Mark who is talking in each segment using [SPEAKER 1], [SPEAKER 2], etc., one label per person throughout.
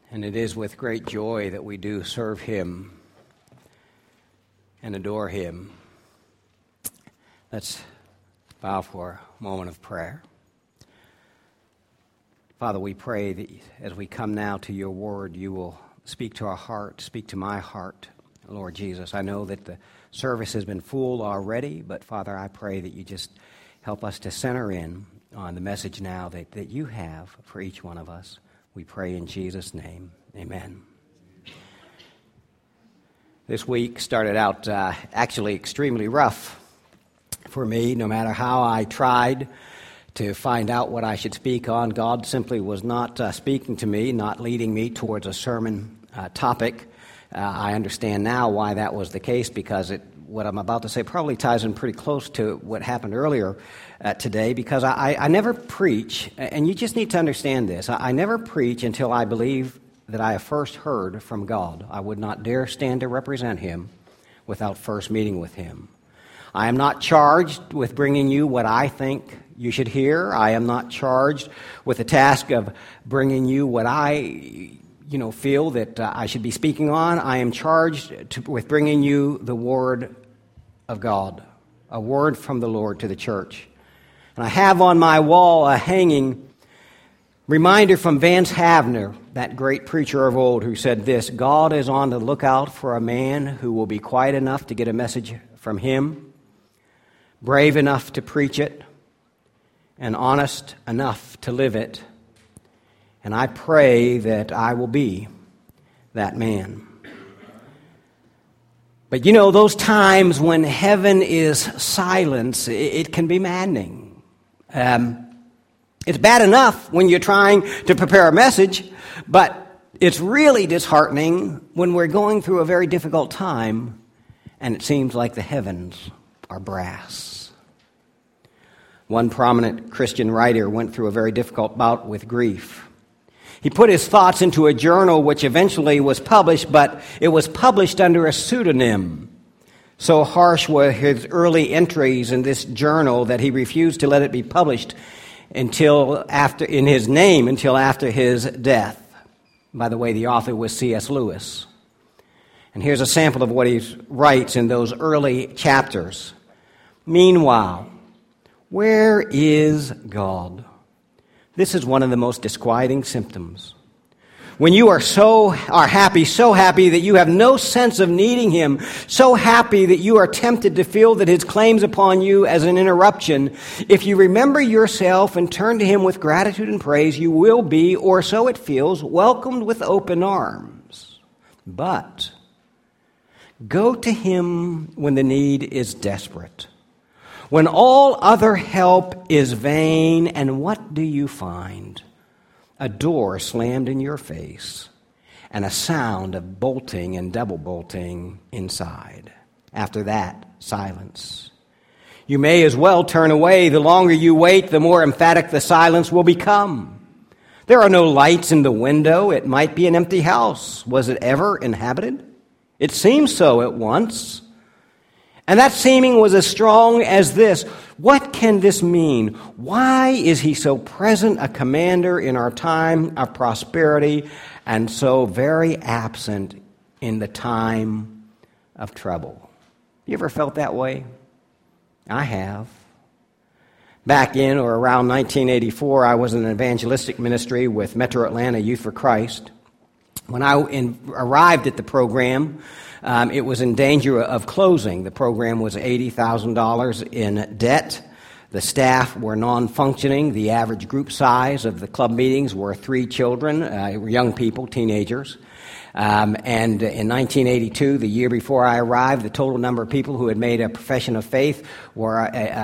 [SPEAKER 1] And it is with great joy that we do serve Him and adore Him. Let's bow for a moment of prayer. Father, we pray that as we come now to your word, you will speak to our heart, speak to my heart, Lord Jesus. I know that the service has been full already, but Father, I pray that you just help us to center in on the message now that you have for each one of us. We pray in Jesus' name. Amen. This week started out actually extremely rough for me. No matter how I tried to find out what I should speak on, God simply was not speaking to me, not leading me towards a sermon topic. I understand now why that was the case, because what I'm about to say probably ties in pretty close to what happened earlier today, because I never preach, and you just need to understand this. I never preach until I believe that I have first heard from God. I would not dare stand to represent Him without first meeting with Him. I am not charged with bringing you what I think you should hear. I am not charged with the task of bringing you what I feel that I should be speaking on. I am charged with bringing you the Word of God, a word from the Lord to the church. And I have on my wall a hanging reminder from Vance Havner, that great preacher of old, who said this: God is on the lookout for a man who will be quiet enough to get a message from Him, brave enough to preach it, and honest enough to live it. And I pray that I will be that man. But those times when heaven is silence, it can be maddening. It's bad enough when you're trying to prepare a message, but it's really disheartening when we're going through a very difficult time and it seems like the heavens are brass. One prominent Christian writer went through a very difficult bout with grief. He put his thoughts into a journal which eventually was published, but it was published under a pseudonym. So harsh were his early entries in this journal that he refused to let it be published until after his death. By the way, the author was C.S. Lewis. And here's a sample of what he writes in those early chapters. Meanwhile, where is God? This is one of the most disquieting symptoms. When you are so happy that you have no sense of needing Him, so happy that you are tempted to feel that His claims upon you as an interruption, if you remember yourself and turn to Him with gratitude and praise, you will be, or so it feels, welcomed with open arms. But go to Him when the need is desperate, when all other help is vain, and what do you find? A door slammed in your face, and a sound of bolting and double bolting inside. After that, silence. You may as well turn away. The longer you wait, the more emphatic the silence will become. There are no lights in the window. It might be an empty house. Was it ever inhabited? It seems so at once. And that seeming was as strong as this. What can this mean? Why is He so present, a commander in our time of prosperity, and so very absent in the time of trouble? You ever felt that way? I have. Back in or around 1984, I was in an evangelistic ministry with Metro Atlanta Youth for Christ. When I arrived at the program, it was in danger of closing. The program was $80,000 in debt. The staff were non-functioning. The average group size of the club meetings were 3 children, young people, teenagers. And in 1982, the year before I arrived, the total number of people who had made a profession of faith were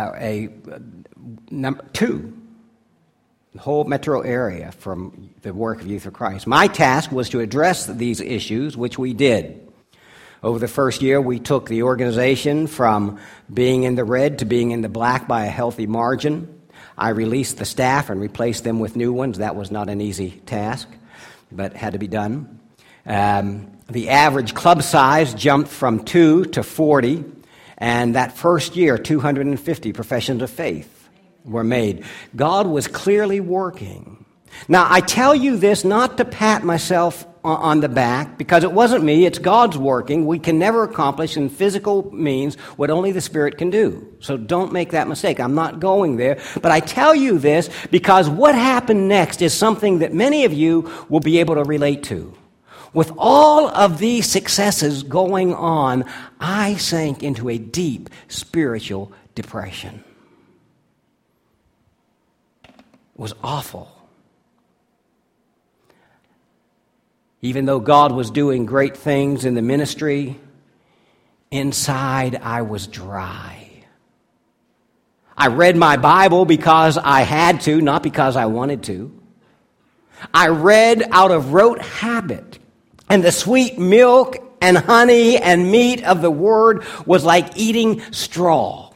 [SPEAKER 1] number 2. The whole metro area from the work of Youth for Christ. My task was to address these issues, which we did. Over the first year, we took the organization from being in the red to being in the black by a healthy margin. I released the staff and replaced them with new ones. That was not an easy task, but had to be done. The average club size jumped from 2 to 40, and that first year, 250 professions of faith were made. God was clearly working. Now, I tell you this not to pat myself on the back because it wasn't me, it's God's working. We can never accomplish in physical means what only the Spirit can do. So don't make that mistake. I'm not going there. But I tell you this because what happened next is something that many of you will be able to relate to. With all of these successes going on, I sank into a deep spiritual depression. It was awful. Even though God was doing great things in the ministry, inside I was dry. I read my Bible because I had to, not because I wanted to. I read out of rote habit. And the sweet milk and honey and meat of the Word was like eating straw.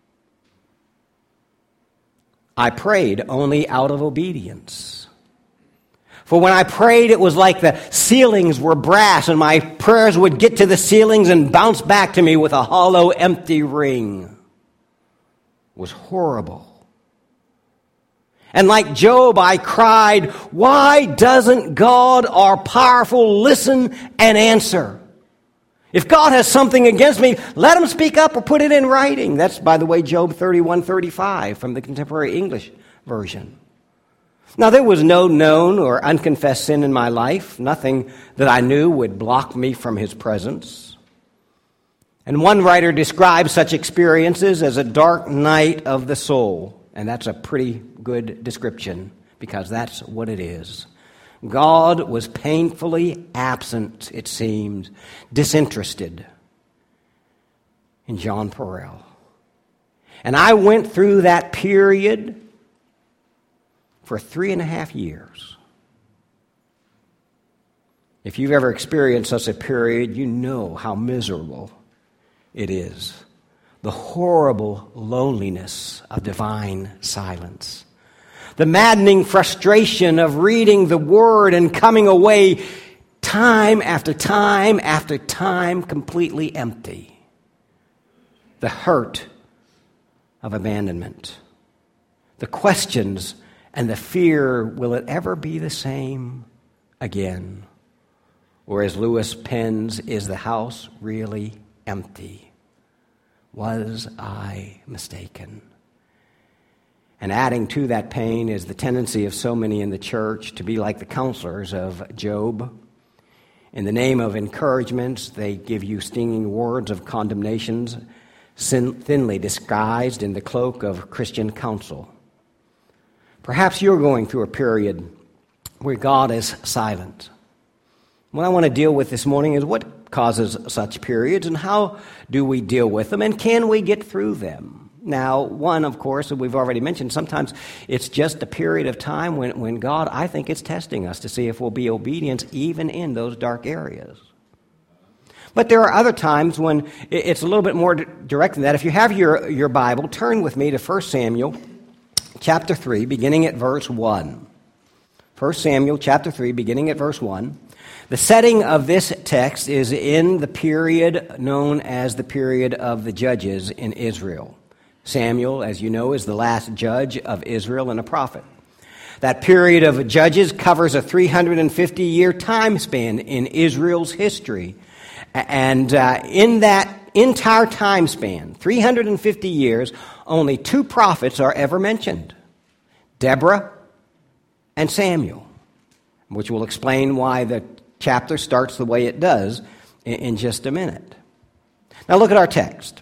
[SPEAKER 1] I prayed only out of obedience. For when I prayed, it was like the ceilings were brass, and my prayers would get to the ceilings and bounce back to me with a hollow, empty ring. It was horrible. And like Job, I cried, why doesn't God, our powerful, listen and answer? If God has something against me, let him speak up or put it in writing. That's, by the way, Job 31:35 from the Contemporary English Version. Now, there was no known or unconfessed sin in my life, nothing that I knew would block me from his presence. And one writer describes such experiences as a dark night of the soul. And that's a pretty good description, because that's what it is. God was painfully absent, it seemed, disinterested in John Perrell. And I went through that period for 3.5 years. If you've ever experienced such a period, you know how miserable it is. The horrible loneliness of divine silence. The maddening frustration of reading the Word and coming away time after time after time completely empty. The hurt of abandonment. The questions and the fear, will it ever be the same again? Or as Lewis pens, is the house really empty? Was I mistaken? And adding to that pain is the tendency of so many in the church to be like the counselors of Job. In the name of encouragement, they give you stinging words of condemnations, thinly disguised in the cloak of Christian counsel. Perhaps you're going through a period where God is silent. What I want to deal with this morning is what causes such periods and how do we deal with them and can we get through them? Now, one, of course, that we've already mentioned, sometimes it's just a period of time when God, I think, is testing us to see if we'll be obedient even in those dark areas. But there are other times when it's a little bit more direct than that. If you have your Bible, turn with me to 1 Samuel chapter 3, beginning at verse 1. 1 Samuel chapter 3, beginning at verse 1. The setting of this text is in the period known as the period of the judges in Israel. Samuel, as you know, is the last judge of Israel and a prophet. That period of judges covers a 350-year time span in Israel's history. And in that entire time span, 350 years, only 2 prophets are ever mentioned, Deborah and Samuel, which will explain why the chapter starts the way it does in just a minute. Now look at our text.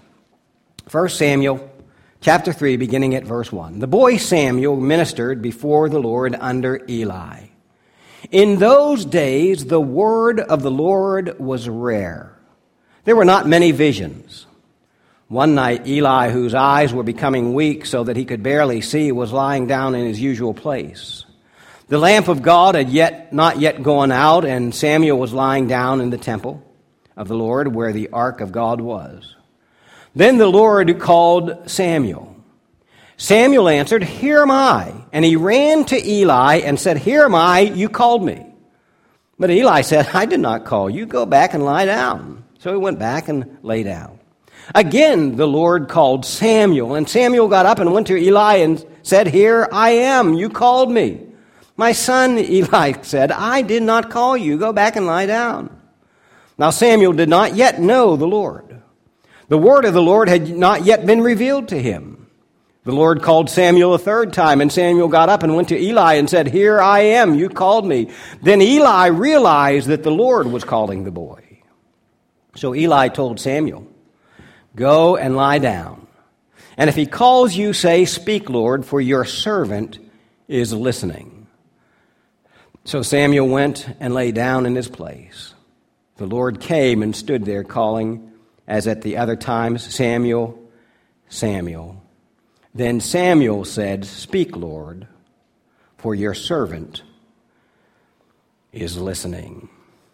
[SPEAKER 1] 1 Samuel chapter 3, beginning at verse 1. The boy Samuel ministered before the Lord under Eli. In those days, the word of the Lord was rare. There were not many visions. One night, Eli, whose eyes were becoming weak so that he could barely see, was lying down in his usual place. The lamp of God had not yet gone out, and Samuel was lying down in the temple of the Lord where the ark of God was. Then the Lord called Samuel. Samuel answered, "Here am I." And he ran to Eli and said, "Here am I, you called me." But Eli said, "I did not call you. Go back and lie down." So he went back and lay down. Again, the Lord called Samuel, and Samuel got up and went to Eli and said, "Here I am, you called me." My son, Eli said, I did not call you. Go back and lie down. Now Samuel did not yet know the Lord. The word of the Lord had not yet been revealed to him. The Lord called Samuel a third time, and Samuel got up and went to Eli and said, Here I am, you called me. Then Eli realized that the Lord was calling the boy. So Eli told Samuel, Go and lie down. And if he calls you, say, Speak, Lord, for your servant is listening. So Samuel went and lay down in his place. The Lord came and stood there, calling, as at the other times, Samuel, Samuel. Then Samuel said, Speak, Lord, for your servant is listening.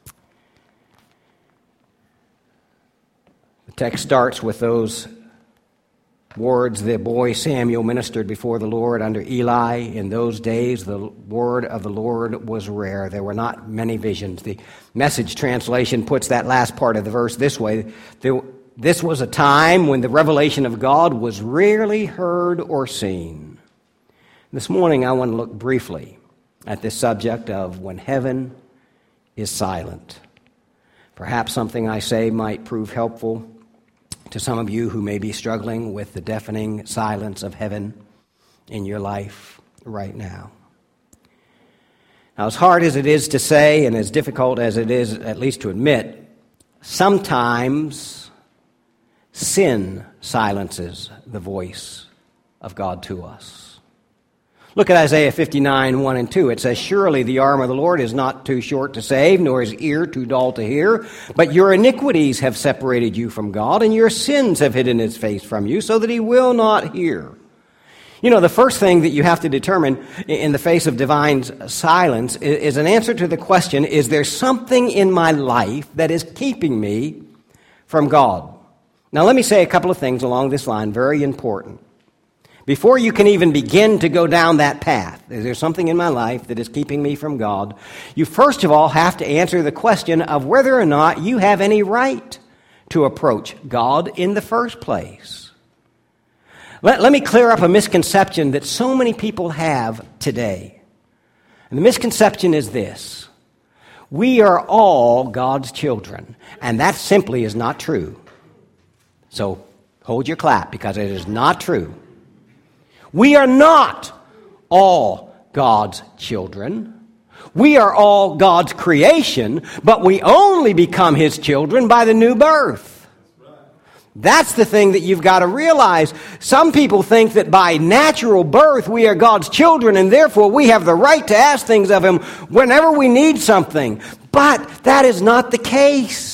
[SPEAKER 1] The text starts with those words. The boy Samuel ministered before the Lord under Eli. In those days, the word of the Lord was rare. There were not many visions. The Message translation puts that last part of the verse this way. This was a time when the revelation of God was rarely heard or seen. This morning, I want to look briefly at this subject of when heaven is silent. Perhaps something I say might prove helpful to some of you who may be struggling with the deafening silence of heaven in your life right now. Now, as hard as it is to say and as difficult as it is at least to admit, sometimes sin silences the voice of God to us. Look at Isaiah 59, 1 and 2. It says, Surely the arm of the Lord is not too short to save, nor his ear too dull to hear. But your iniquities have separated you from God, and your sins have hidden his face from you, so that he will not hear. You know, the first thing that you have to determine in the face of divine silence is an answer to the question, is there something in my life that is keeping me from God? Now, let me say a couple of things along this line, very important. Before you can even begin to go down that path, is there something in my life that is keeping me from God? You first of all have to answer the question of whether or not you have any right to approach God in the first place. Let me clear up a misconception that so many people have today. And the misconception is this: we are all God's children, and that simply is not true. So hold your clap, because it is not true. We are not all God's children. We are all God's creation, but we only become his children by the new birth. That's the thing that you've got to realize. Some people think that by natural birth we are God's children, and therefore we have the right to ask things of him whenever we need something. But that is not the case.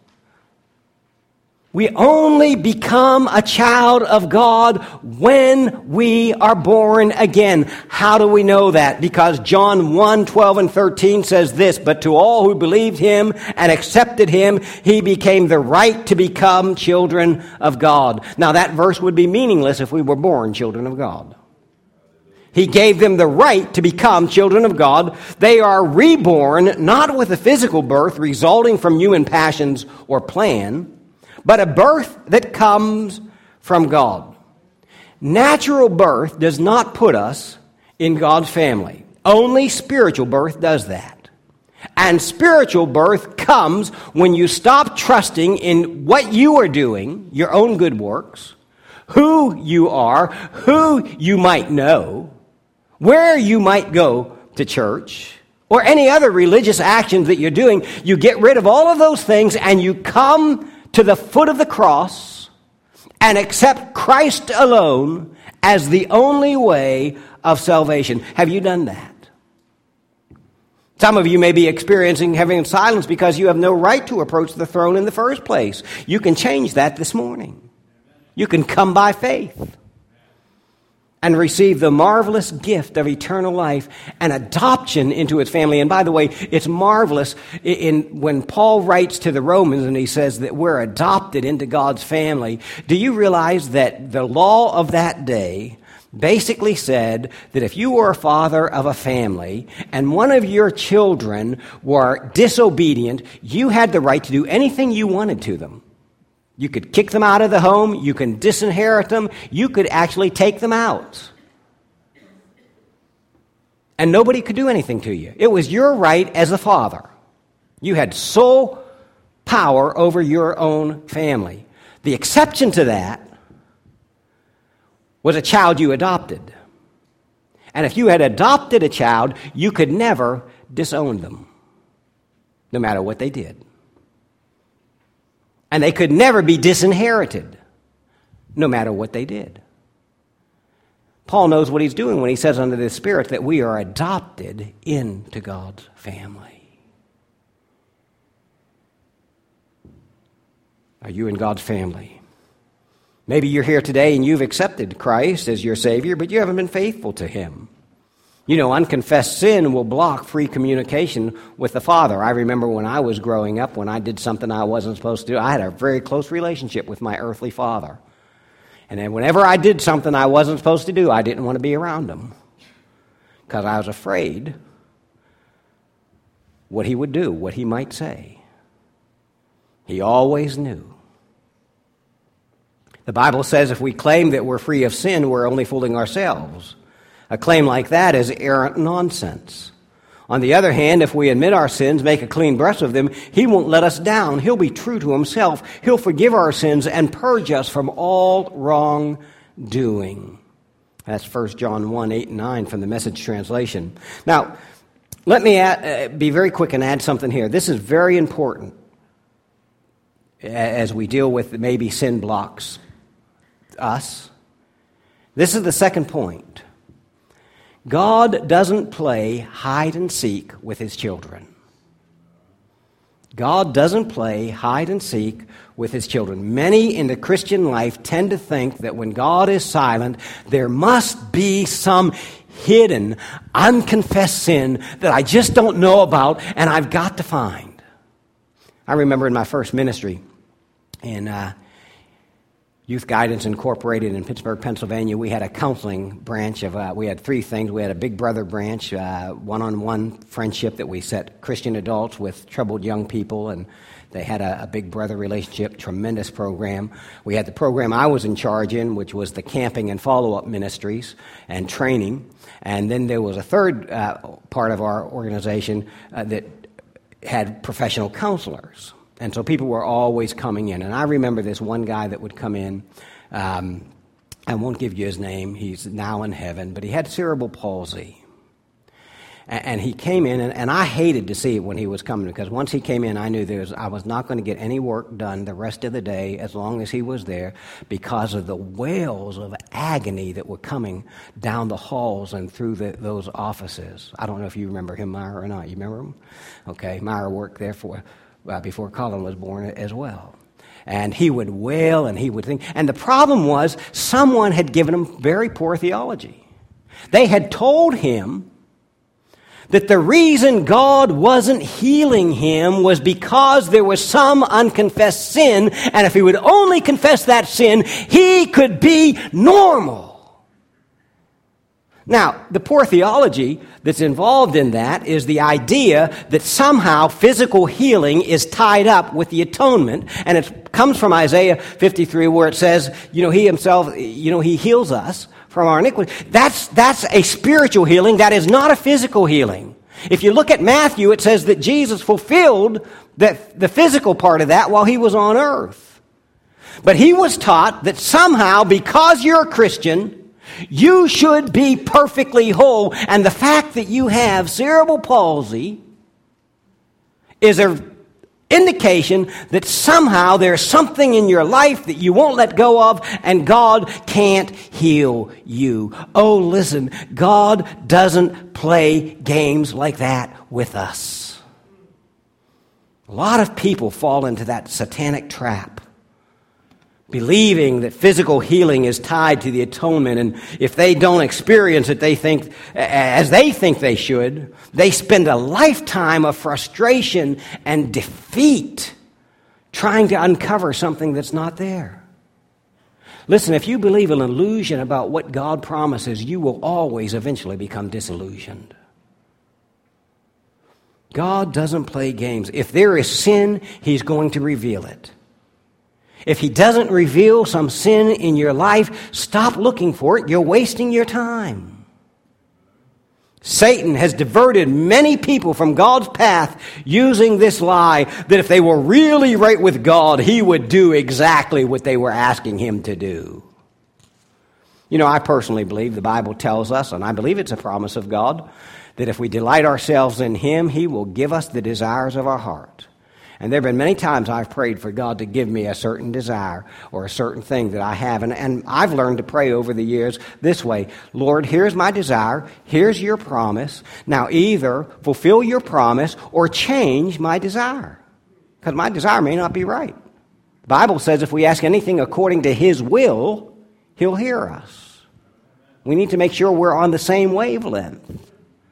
[SPEAKER 1] We only become a child of God when we are born again. How do we know that? Because John 1, 12 and 13 says this, But to all who believed him and accepted him, he became the right to become children of God. Now that verse would be meaningless if we were born children of God. He gave them the right to become children of God. They are reborn, not with a physical birth resulting from human passions or plan, but a birth that comes from God. Natural birth does not put us in God's family. Only spiritual birth does that. And spiritual birth comes when you stop trusting in what you are doing, your own good works, who you are, who you might know, where you might go to church, or any other religious actions that you're doing. You get rid of all of those things and you come to the foot of the cross and accept Christ alone as the only way of salvation. Have you done that? Some of you may be experiencing heaven silence because you have no right to approach the throne in the first place. You can change that this morning. You can come by faith and receive the marvelous gift of eternal life and adoption into its family. And by the way, it's marvelous when Paul writes to the Romans and he says that we're adopted into God's family. Do you realize that the law of that day basically said that if you were a father of a family and one of your children were disobedient, you had the right to do anything you wanted to them? You could kick them out of the home. You can disinherit them. You could actually take them out. and nobody could do anything to you. It was your right as a father. You had sole power over your own family. The exception to that was a child you adopted. And if you had adopted a child, you could never disown them, no matter what they did. And they could never be disinherited, no matter what they did. Paul knows what he's doing when he says under the Spirit that we are adopted into God's family. Are you in God's family? Maybe you're here today and you've accepted Christ as your Savior, but you haven't been faithful to Him. You know, unconfessed sin will block free communication with the Father. I remember when I was growing up, when I did something I wasn't supposed to do, I had a very close relationship with my earthly father. And then whenever I did something I wasn't supposed to do, I didn't want to be around him because I was afraid what he would do, what he might say. He always knew. The Bible says if we claim that we're free of sin, we're only fooling ourselves. A claim like that is errant nonsense. On the other hand, if we admit our sins, make a clean breast of them, He won't let us down. He'll be true to Himself. He'll forgive our sins and purge us from all wrongdoing. That's 1 John 1, 8 and 9 from the Message translation. Now, let me be very quick and add something here. This is very important as we deal with maybe sin blocks us. This is the second point. God doesn't play hide and seek with His children. God doesn't play hide and seek with His children. Many in the Christian life tend to think that when God is silent, there must be some hidden, unconfessed sin that I just don't know about and I've got to find. I remember in my first ministry in Youth Guidance Incorporated in Pittsburgh, Pennsylvania, we had a counseling branch of, we had three things. We had a Big Brother branch, one-on-one friendship that we set Christian adults with troubled young people, and they had a Big Brother relationship, tremendous program. We had the program I was in charge in, which was the camping and follow-up ministries and training. And then there was a third part of our organization that had professional counselors. And so people were always coming in. And I remember this one guy that would come in. I won't give you his name. He's now in heaven. But he had cerebral palsy. And he came in, and I hated to see it when he was coming, because once he came in, I knew I was not going to get any work done the rest of the day as long as he was there, because of the wails of agony that were coming down the halls and through those offices. I don't know if you remember him, Myra, or not. You remember him? Okay, Myra worked there before Colin was born as well. And he would wail and he would think. And the problem was someone had given him very poor theology. They had told him that the reason God wasn't healing him was because there was some unconfessed sin, and if he would only confess that sin, he could be normal. Now, the poor theology that's involved in that is the idea that somehow physical healing is tied up with the atonement, and it comes from Isaiah 53 where it says, He Himself, He heals us from our iniquity. That's a spiritual healing. That is not a physical healing. If you look at Matthew, it says that Jesus fulfilled the physical part of that while He was on earth. But He was taught that somehow, because you're a Christian, you should be perfectly whole. And the fact that you have cerebral palsy is an indication that somehow there's something in your life that you won't let go of, and God can't heal you. Oh, listen, God doesn't play games like that with us. A lot of people fall into that satanic trap, believing that physical healing is tied to the atonement, and if they don't experience it, they think they should. They spend a lifetime of frustration and defeat trying to uncover something that's not there. Listen, if you believe an illusion about what God promises, you will always eventually become disillusioned. God doesn't play games. If there is sin, He's going to reveal it. If He doesn't reveal some sin in your life, stop looking for it. You're wasting your time. Satan has diverted many people from God's path using this lie that if they were really right with God, he would do exactly what they were asking him to do. You know, I personally believe the Bible tells us, and I believe it's a promise of God, that if we delight ourselves in him, he will give us the desires of our heart. And there have been many times I've prayed for God to give me a certain desire or a certain thing that I have. And I've learned to pray over the years this way. Lord, here's my desire. Here's your promise. Now either fulfill your promise or change my desire. Because my desire may not be right. The Bible says if we ask anything according to his will, he'll hear us. We need to make sure we're on the same wavelength.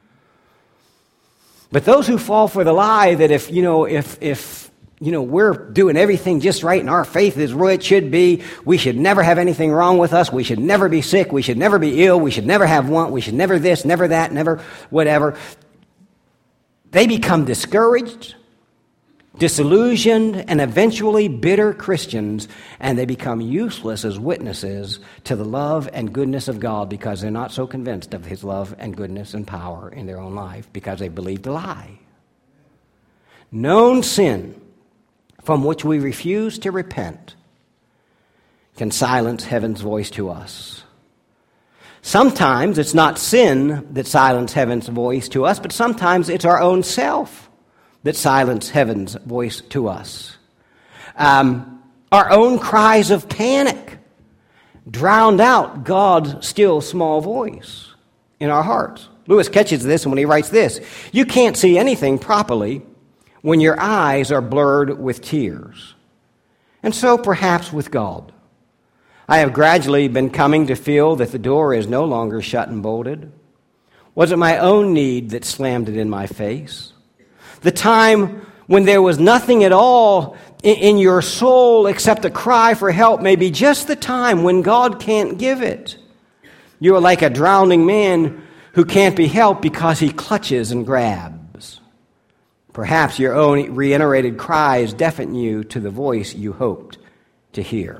[SPEAKER 1] But those who fall for the lie that if we're doing everything just right and our faith is where it should be, we should never have anything wrong with us, we should never be sick, we should never be ill, we should never have want, we should never this, never that, never whatever. They become discouraged, disillusioned, and eventually bitter Christians, and they become useless as witnesses to the love and goodness of God because they're not so convinced of his love and goodness and power in their own life because they believed a lie. Known sin from which we refuse to repent can silence heaven's voice to us. Sometimes it's not sin that silences heaven's voice to us, but sometimes it's our own self that silence heaven's voice to us. Our own cries of panic drowned out God's still small voice in our hearts. Lewis catches this when he writes this: you can't see anything properly when your eyes are blurred with tears. And so perhaps with God. I have gradually been coming to feel that the door is no longer shut and bolted. Was it my own need that slammed it in my face? The time when there was nothing at all in your soul except a cry for help may be just the time when God can't give it. You are like a drowning man who can't be helped because he clutches and grabs. Perhaps your own reiterated cries deafen you to the voice you hoped to hear.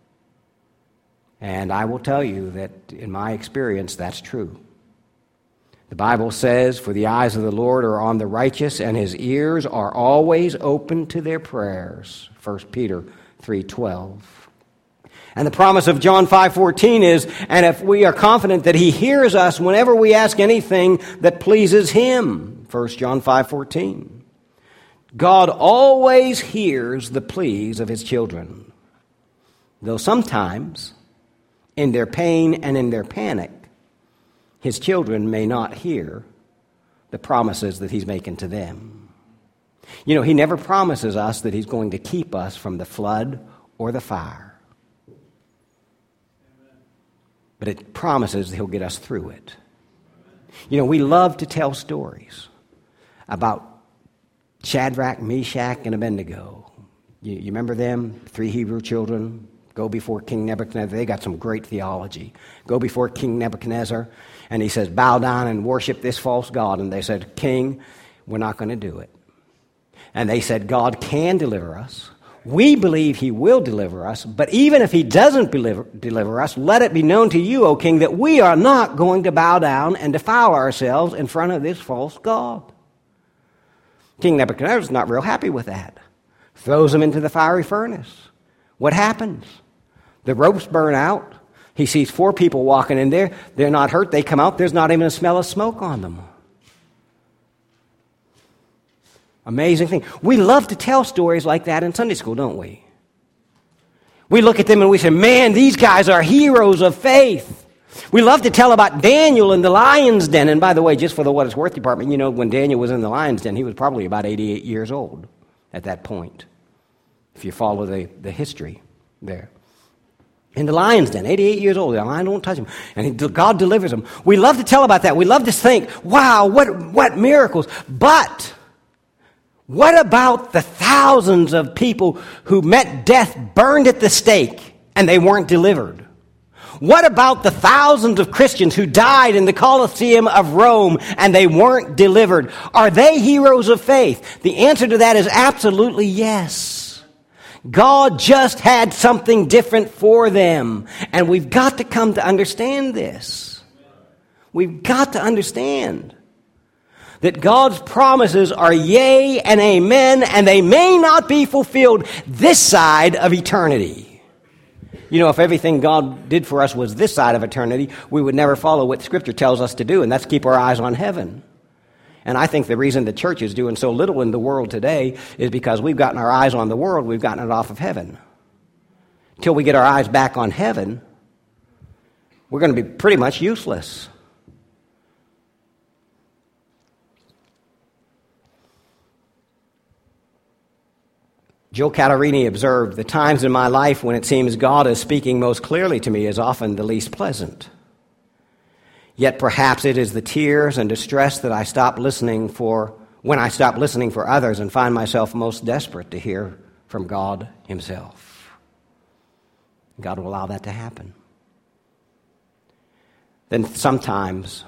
[SPEAKER 1] And I will tell you that in my experience, that's true. The Bible says, for the eyes of the Lord are on the righteous, and his ears are always open to their prayers. 1 Peter 3:12. And the promise of John 5:14 is, and if we are confident that he hears us whenever we ask anything that pleases him. 1 John 5:14. God always hears the pleas of his children. Though sometimes, in their pain and in their panic, his children may not hear the promises that he's making to them. You know, he never promises us that he's going to keep us from the flood or the fire. But it promises that he'll get us through it. You know, we love to tell stories about Shadrach, Meshach, and Abednego. You remember them? 3 Hebrew children go before King Nebuchadnezzar. They got some great theology. Go before King Nebuchadnezzar, and he says, bow down and worship this false god. And they said, King, we're not going to do it. And they said, God can deliver us. We believe he will deliver us, but even if he doesn't deliver us, let it be known to you, O king, that we are not going to bow down and defile ourselves in front of this false god. King Nebuchadnezzar is not real happy with that. Throws him into the fiery furnace. What happens? The ropes burn out. He sees 4 people walking in there. They're not hurt. They come out. There's not even a smell of smoke on them. Amazing thing. We love to tell stories like that in Sunday school, don't we? We look at them and we say, man, these guys are heroes of faith. We love to tell about Daniel in the lion's den. And by the way, just for the what it's worth department, you know, when Daniel was in the lion's den, he was probably about 88 years old at that point, if you follow the history there. In the lion's den, 88 years old, the lion won't touch him. And God delivers him. We love to tell about that. We love to think, wow, what miracles. But what about the thousands of people who met death burned at the stake and they weren't delivered? What about the thousands of Christians who died in the Colosseum of Rome and they weren't delivered? Are they heroes of faith? The answer to that is absolutely yes. God just had something different for them. And we've got to come to understand this. We've got to understand. that God's promises are yea and amen, and they may not be fulfilled this side of eternity. You know, if everything God did for us was this side of eternity, we would never follow what Scripture tells us to do, and that's keep our eyes on heaven. And I think the reason the church is doing so little in the world today is because we've gotten our eyes on the world, we've gotten it off of heaven. Until we get our eyes back on heaven, we're going to be pretty much useless. Joe Catarini observed, "The times in my life when it seems God is speaking most clearly to me is often the least pleasant. Yet perhaps it is the tears and distress that I stop listening for when I stop listening for others and find myself most desperate to hear from God Himself." God will allow that to happen. Then sometimes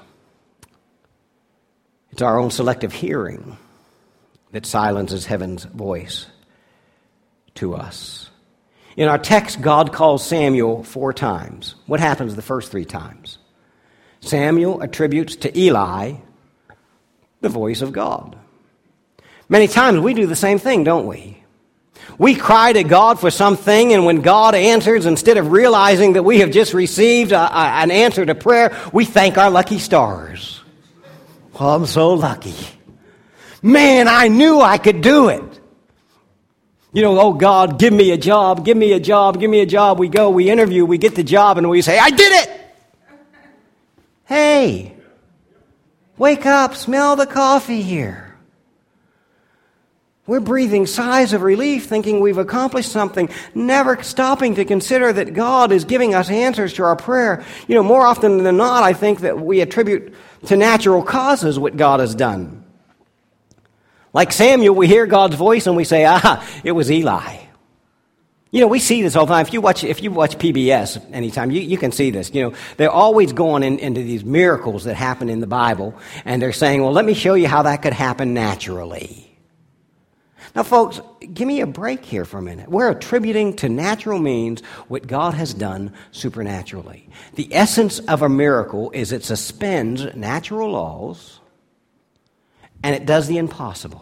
[SPEAKER 1] it's our own selective hearing that silences heaven's voice to us. In our text, God calls Samuel 4 times. What happens the first 3 times? Samuel attributes to Eli the voice of God. Many times we do the same thing, don't we? We cry to God for something, and when God answers, instead of realizing that we have just received an answer to prayer, we thank our lucky stars. Oh, I'm so lucky. Man, I knew I could do it. You know, oh God, give me a job, give me a job, give me a job. We go, we interview, we get the job, and we say, I did it! Hey, wake up, smell the coffee here. We're breathing sighs of relief, thinking we've accomplished something, never stopping to consider that God is giving us answers to our prayer. You know, more often than not, I think that we attribute to natural causes what God has done. Like Samuel, we hear God's voice and we say, it was Eli. You know, we see this all the time. If you watch PBS anytime, you can see this. You know, they're always going into these miracles that happen in the Bible, and they're saying, well, let me show you how that could happen naturally. Now, folks, give me a break here for a minute. We're attributing to natural means what God has done supernaturally. The essence of a miracle is it suspends natural laws, and it does the impossible.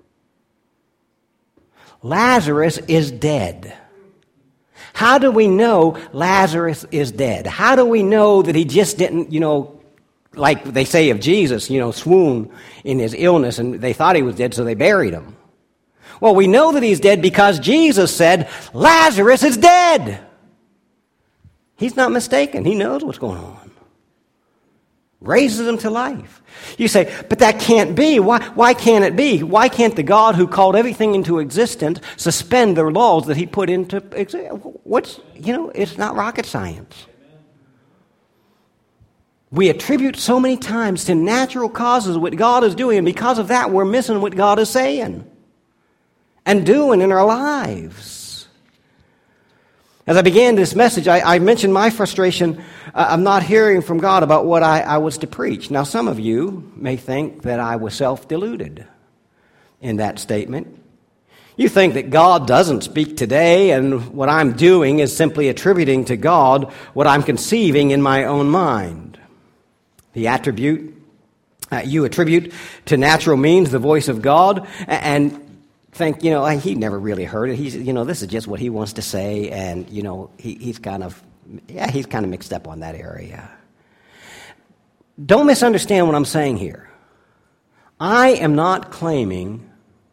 [SPEAKER 1] Lazarus is dead. How do we know Lazarus is dead? How do we know that he just didn't, like they say of Jesus, swoon in his illness and they thought he was dead, so they buried him? Well, we know that he's dead because Jesus said, Lazarus is dead. He's not mistaken. He knows what's going on. Raises him to life. You say, but that can't be. Why can't it be? Why can't the God who called everything into existence suspend the laws that he put into existence? It's not rocket science. We attribute so many times to natural causes what God is doing, and because of that, we're missing what God is saying and doing in our lives. As I began this message, I mentioned my frustration of not hearing from God about what I was to preach. Now, some of you may think that I was self-deluded in that statement. You think that God doesn't speak today, and what I'm doing is simply attributing to God what I'm conceiving in my own mind. The attribute you attribute to natural means the voice of God, and think, he never really heard it. He's, this is just what he wants to say, and, he's kind of mixed up on that area. Don't misunderstand what I'm saying here. I am not claiming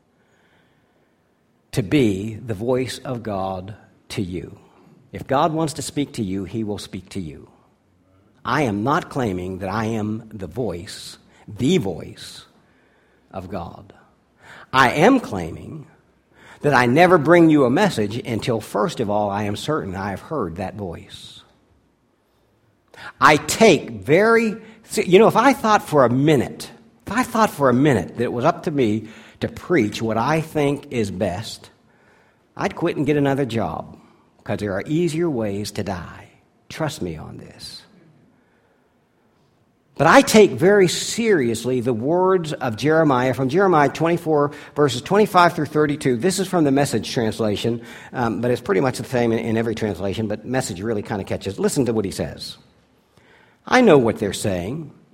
[SPEAKER 1] to be the voice of God to you. If God wants to speak to you, he will speak to you. I am not claiming that I am the voice of God. I am claiming that I never bring you a message until, first of all, I am certain I have heard that voice. I take if I thought for a minute that it was up to me to preach what I think is best, I'd quit and get another job, because there are easier ways to die. Trust me on this. But I take very seriously the words of Jeremiah, from Jeremiah 24, verses 25 through 32. This is from the Message translation, but it's pretty much the same in every translation, but Message really kind of catches. Listen to what he says. I know what they're saying.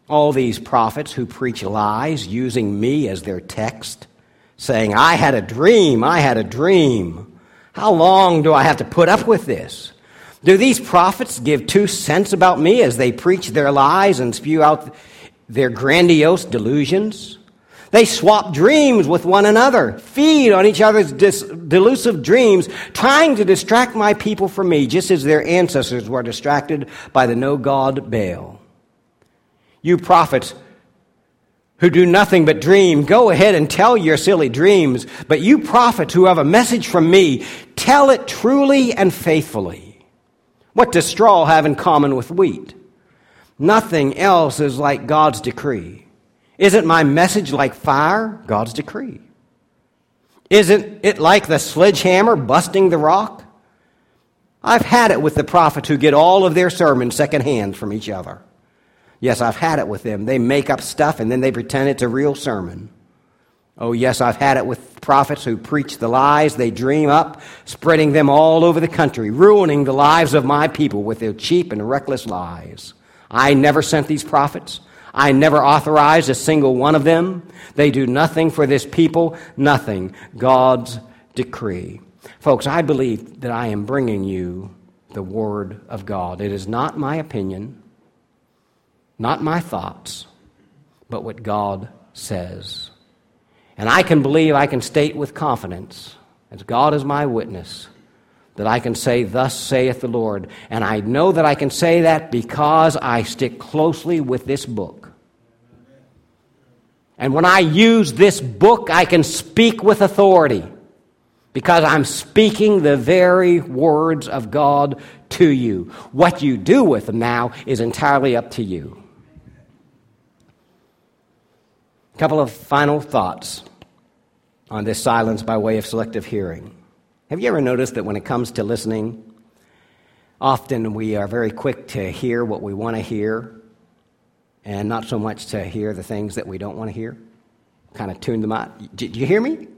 [SPEAKER 1] All these prophets who preach lies using me as their text, saying, I had a dream, I had a dream. How long do I have to put up with this? Do these prophets give 2 cents about me as they preach their lies and spew out their grandiose delusions? They swap dreams with one another, feed on each other's delusive dreams, trying to distract my people from me, just as their ancestors were distracted by the no-God Baal. You prophets who do nothing but dream, go ahead and tell your silly dreams. But you prophets who have a message from me, tell it truly and faithfully. What does straw have in common with wheat? Nothing else is like God's decree. Isn't my message like fire? God's decree. Isn't it like the sledgehammer busting the rock? I've had it with the prophets who get all of their sermons secondhand from each other. Yes, I've had it with them. They make up stuff and then they pretend it's a real sermon. Oh, yes, I've had it with prophets who preach the lies they dream up, spreading them all over the country, ruining the lives of my people with their cheap and reckless lies. I never sent these prophets. I never authorized a single one of them. They do nothing for this people, nothing. God's decree. Folks, I believe that I am bringing you the Word of God. It is not my opinion, not my thoughts, but what God says. And I can believe, I can state with confidence, as God is my witness, that I can say, thus saith the Lord. And I know that I can say that because I stick closely with this book. And when I use this book, I can speak with authority because I'm speaking the very words of God to you. What you do with them now is entirely up to you. A couple of final thoughts on this silence by way of selective hearing. Have you ever noticed that when it comes to listening, often we are very quick to hear what we want to hear and not so much to hear the things that we don't want to hear? Kind of tune them out. Did you hear me?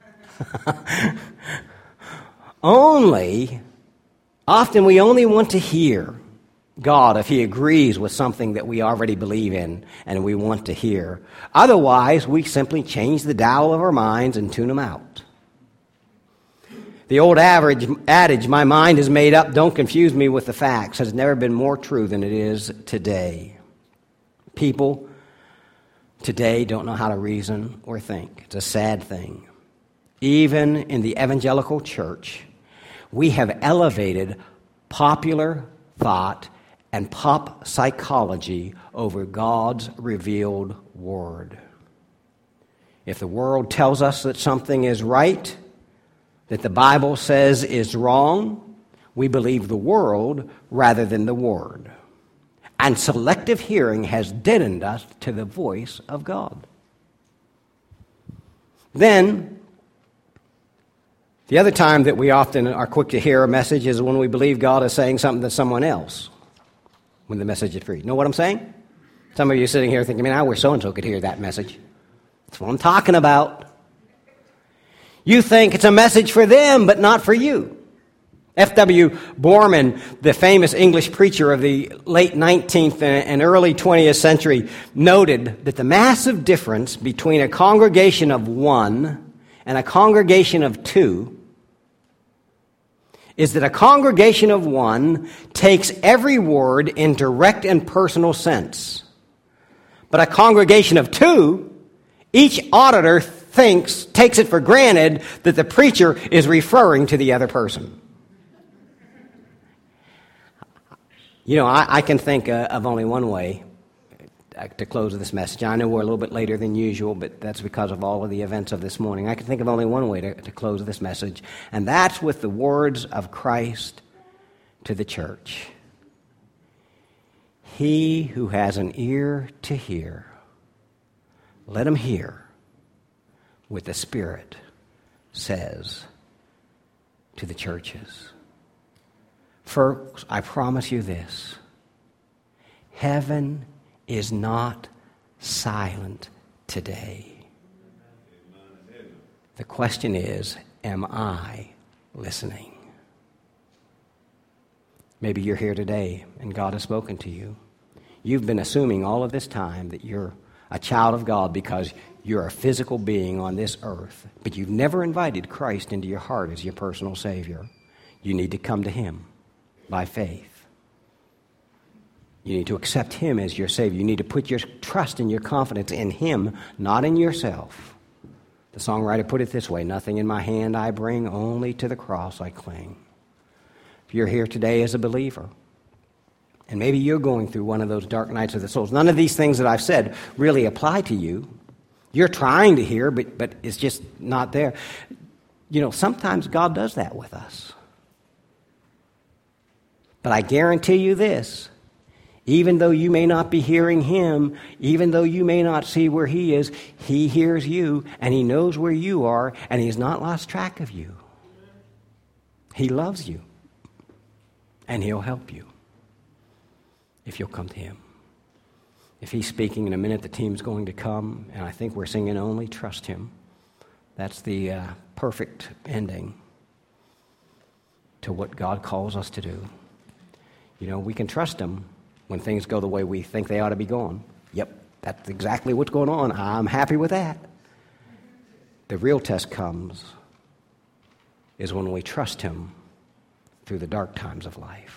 [SPEAKER 1] Often we only want to hear God if He agrees with something that we already believe in and we want to hear. Otherwise, we simply change the dial of our minds and tune them out. The old adage, my mind is made up, don't confuse me with the facts, has never been more true than it is today. People today don't know how to reason or think. It's a sad thing. Even in the evangelical church, we have elevated popular thought and pop psychology over God's revealed word. If the world tells us that something is right, that the Bible says is wrong, we believe the world rather than the Word. And selective hearing has deadened us to the voice of God. Then, the other time that we often are quick to hear a message is when we believe God is saying something to someone else when the message is free. Know what I'm saying? Some of you are sitting here thinking, man, I wish so-and-so could hear that message. That's what I'm talking about. You think it's a message for them, but not for you. F.W. Borman, the famous English preacher of the late 19th and early 20th century, noted that the massive difference between a congregation of one and a congregation of two is that a congregation of one takes every word in direct and personal sense. But a congregation of two, each auditor takes it for granted that the preacher is referring to the other person. You know, I can think of only one way to close this message. I know we're a little bit later than usual, but that's because of all of the events of this morning. I can think of only one way to close this message, and that's with the words of Christ to the church. He who has an ear to hear, let him hear what the Spirit says to the churches. Folks, I promise you this. Heaven is not silent today. The question is, am I listening? Maybe you're here today and God has spoken to you. You've been assuming all of this time that you're a child of God because you're a physical being on this earth, but you've never invited Christ into your heart as your personal Savior. You need to come to Him by faith. You need to accept Him as your Savior. You need to put your trust and your confidence in Him, not in yourself. The songwriter put it this way, nothing in my hand I bring, only to the cross I cling. If you're here today as a believer, and maybe you're going through one of those dark nights of the soul, none of these things that I've said really apply to you. You're trying to hear, but it's just not there. You know, sometimes God does that with us. But I guarantee you this, even though you may not be hearing Him, even though you may not see where He is, He hears you, and He knows where you are, and He's not lost track of you. He loves you, and He'll help you if you'll come to Him. If He's speaking in a minute, the team's going to come, and I think we're singing Only Trust Him. That's the perfect ending to what God calls us to do. You know, we can trust Him when things go the way we think they ought to be going. Yep, that's exactly what's going on. I'm happy with that. The real test comes is when we trust Him through the dark times of life.